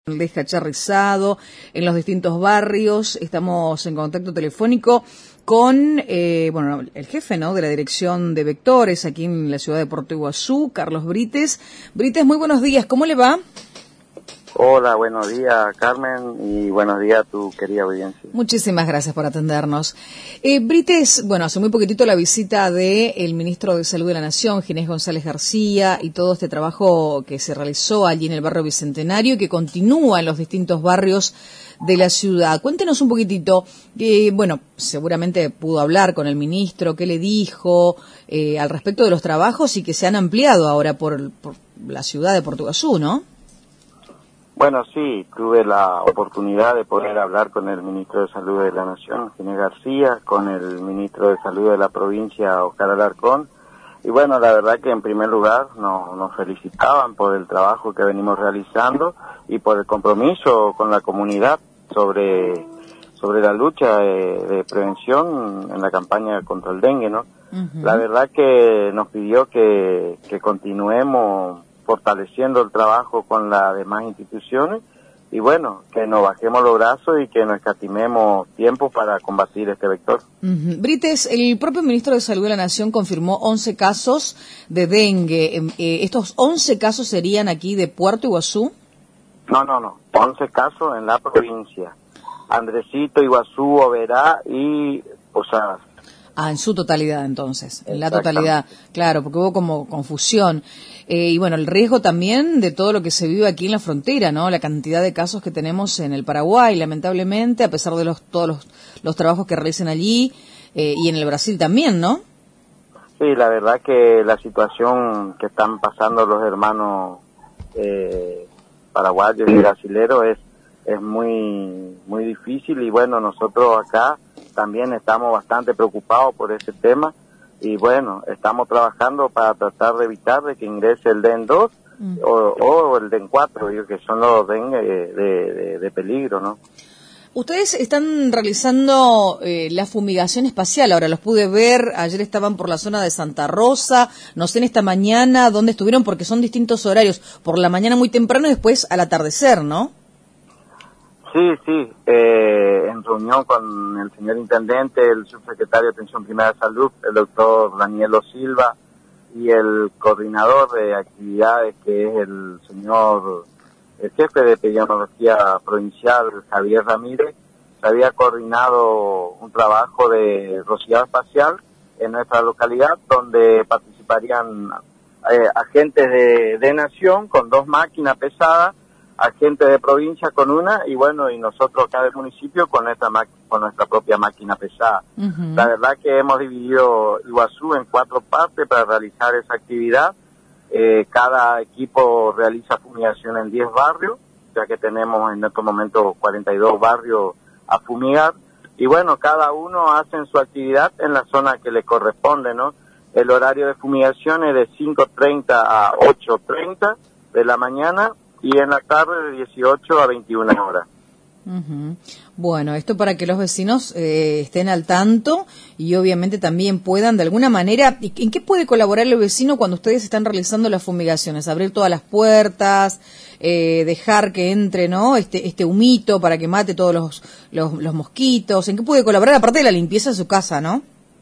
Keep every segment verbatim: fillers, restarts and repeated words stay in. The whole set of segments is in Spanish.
Deja Rizado, en los distintos barrios. Estamos en contacto telefónico con eh, bueno, el jefe, ¿no?, de la Dirección de Vectores aquí en la ciudad de Puerto Iguazú, Carlos Brites. Brites, muy buenos días, ¿cómo le va? Hola, buenos días, Carmen, y buenos días a tu querida audiencia. Muchísimas gracias por atendernos. Eh, Brites, bueno, hace muy poquitito la visita del ministro de Salud de la Nación, Ginés González García, y todo este trabajo que se realizó allí en el barrio Bicentenario y que continúa en los distintos barrios de la ciudad. Cuéntenos un poquitito, eh, bueno, seguramente pudo hablar con el ministro, qué le dijo eh, al respecto de los trabajos y que se han ampliado ahora por, por la ciudad de Puerto Iguazú, ¿no? Bueno, sí, tuve la oportunidad de poder hablar con el ministro de Salud de la Nación, Ginés García, con el ministro de Salud de la provincia, Oscar Alarcón, y bueno, la verdad que en primer lugar nos, nos felicitaban por el trabajo que venimos realizando y por el compromiso con la comunidad sobre, sobre la lucha de, de prevención en la campaña contra el dengue, ¿no? Uh-huh. La verdad que nos pidió que, que continuemos fortaleciendo el trabajo con las demás instituciones y bueno, que nos bajemos los brazos y que nos escatimemos tiempo para combatir este vector. Uh-huh. Brites, el propio ministro de Salud de la Nación confirmó once casos de dengue. Eh, ¿Estos once casos serían aquí de Puerto Iguazú? No, no, no. once casos en la provincia. Andresito, Iguazú, Oberá y Posadas. Ah, en su totalidad entonces, en la totalidad, claro, porque hubo como confusión. Eh, y bueno, el riesgo también de todo lo que se vive aquí en la frontera, ¿no? La cantidad de casos que tenemos en el Paraguay, lamentablemente, a pesar de los todos los, los trabajos que realizan allí, eh, y en el Brasil también, ¿no? Sí, la verdad que la situación que están pasando los hermanos eh, paraguayos y brasileros es, es muy, muy difícil y bueno, nosotros acá también estamos bastante preocupados por ese tema y bueno, estamos trabajando para tratar de evitar de que ingrese el D E N dos mm. o, o el D E N cuatro, digo, que son los dengue de, de, de peligro, ¿no? Ustedes están realizando eh, la fumigación espacial, ahora los pude ver, ayer estaban por la zona de Santa Rosa, no sé en esta mañana dónde estuvieron porque son distintos horarios, por la mañana muy temprano y después al atardecer, ¿no? Sí, sí, eh, en reunión con el señor intendente, el subsecretario de Atención Primaria de Salud, el doctor Danielo Silva, y el coordinador de actividades, que es el señor, el jefe de epidemiología provincial, Javier Ramírez, se había coordinado un trabajo de rociado espacial en nuestra localidad, donde participarían eh, agentes de, de nación con dos máquinas pesadas, agentes de provincia con una y bueno, y nosotros acá del municipio con nuestra con nuestra propia máquina pesada. Uh-huh. La verdad que hemos dividido Iguazú en cuatro partes para realizar esa actividad. Eh, cada equipo realiza fumigación en diez barrios, ya que tenemos en estos momentos cuarenta y dos barrios a fumigar. Y bueno, cada uno hace su actividad en la zona que le corresponde, ¿no? El horario de fumigación es de cinco treinta a ocho treinta de la mañana y en la tarde de dieciocho a veintiuna horas. Uh-huh. Bueno, esto para que los vecinos eh, estén al tanto y obviamente también puedan de alguna manera. ¿En qué puede colaborar el vecino cuando ustedes están realizando las fumigaciones? Abrir todas las puertas, eh, dejar que entre, ¿no?, este este humito para que mate todos los, los los mosquitos. ¿En qué puede colaborar aparte de la limpieza de su casa, no?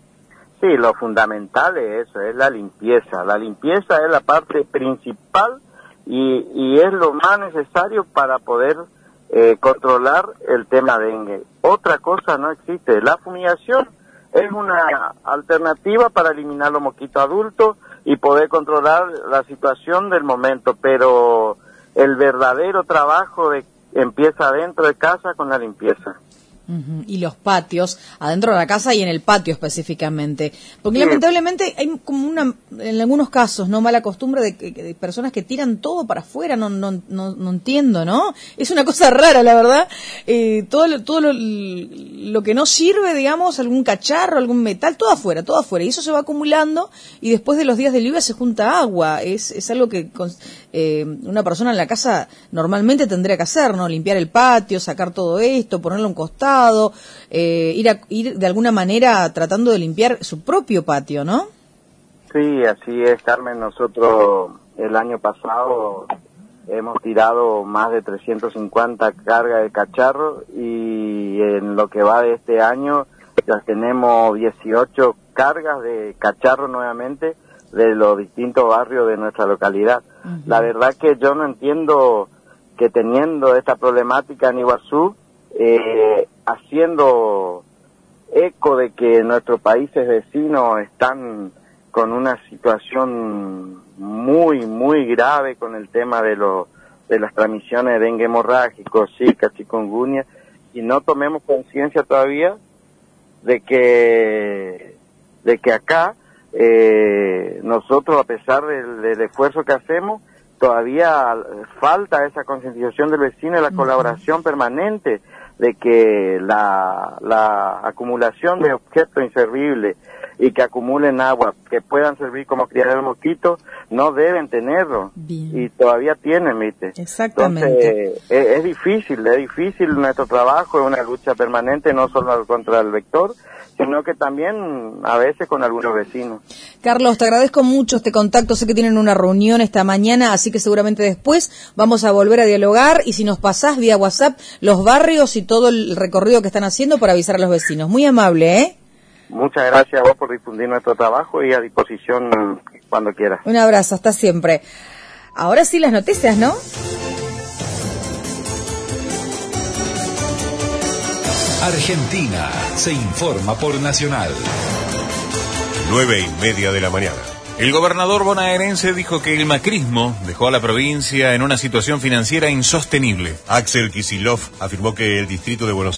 Sí, lo fundamental es eso, es la limpieza. La limpieza es la parte principal y, y es lo más necesario para poder eh, controlar el tema dengue. Otra cosa no existe. La fumigación es una alternativa para eliminar los mosquitos adultos y poder controlar la situación del momento, pero el verdadero trabajo de, empieza dentro de casa con la limpieza. Uh-huh. Y los patios, adentro de la casa y en el patio específicamente. Porque sí, lamentablemente hay como una, en algunos casos, no mala costumbre de, de, de personas que tiran todo para afuera, no no no no entiendo, ¿no? Es una cosa rara, la verdad. Eh, todo lo, todo lo, lo que no sirve, digamos, algún cacharro, algún metal, todo afuera, todo afuera. Y eso se va acumulando y después de los días de lluvia se junta agua. Es es algo que eh, una persona en la casa normalmente tendría que hacer, ¿no? Limpiar el patio, sacar todo esto, ponerlo a un costado. Eh, ir, a, ir de alguna manera tratando de limpiar su propio patio, ¿no? Sí, así es, Carmen. Nosotros el año pasado hemos tirado más de trescientas cincuenta cargas de cacharro y en lo que va de este año ya tenemos dieciocho cargas de cacharro nuevamente de los distintos barrios de nuestra localidad. Uh-huh. La verdad que yo no entiendo que teniendo esta problemática en Iguazú, eh, haciendo eco de que nuestros países vecinos están con una situación muy, muy grave con el tema de los de las transmisiones de dengue hemorrágico, zika, chikungunya, y no tomemos conciencia todavía de que de que acá eh, nosotros, a pesar del, del esfuerzo que hacemos, todavía falta esa concientización del vecino y la colaboración permanente de que la, la acumulación de objetos inservibles y que acumulen agua, que puedan servir como criadero de mosquitos, no deben tenerlo. Bien. Y todavía tienen, ¿viste? Exactamente. Entonces, es, es difícil, es difícil nuestro trabajo, es una lucha permanente, no solo contra el vector, sino que también a veces con algunos vecinos. Carlos, te agradezco mucho este contacto, sé que tienen una reunión esta mañana, así que seguramente después vamos a volver a dialogar, y si nos pasás vía WhatsApp los barrios y todo el recorrido que están haciendo para avisar a los vecinos. Muy amable, ¿eh? Muchas gracias a vos por difundir nuestro trabajo y a disposición cuando quieras. Un abrazo, hasta siempre. Ahora sí las noticias, ¿no? Argentina se informa por Nacional. Nueve y media de la mañana. El gobernador bonaerense dijo que el macrismo dejó a la provincia en una situación financiera insostenible. Axel Kicillof afirmó que el distrito de Buenos